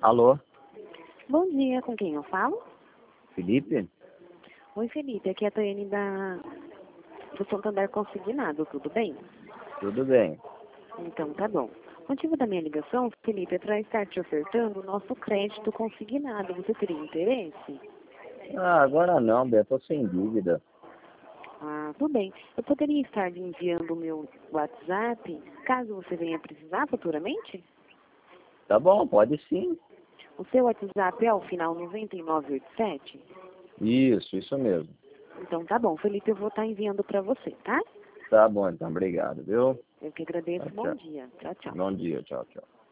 Alô, Bom dia, com quem eu falo? Felipe? Oi, Felipe, aqui é a Taiane do Santander Consignado, tudo bem? Tudo bem. Então, tá bom. O motivo da minha ligação, Felipe, é para estar te ofertando o nosso crédito consignado. Você teria interesse? Ah, agora não, Beto, tô sem dúvida. Ah, tudo bem. Eu poderia estar lhe enviando o meu WhatsApp, caso você venha precisar futuramente? Tá bom, pode sim. O seu WhatsApp é o final 9987? Isso mesmo. Então, tá bom, Felipe, eu vou estar enviando para você, tá? Tá bom, então, obrigado, viu? Eu que agradeço. Tchau, Bom tchau. dia. Tchau, tchau. Bom dia, tchau, tchau.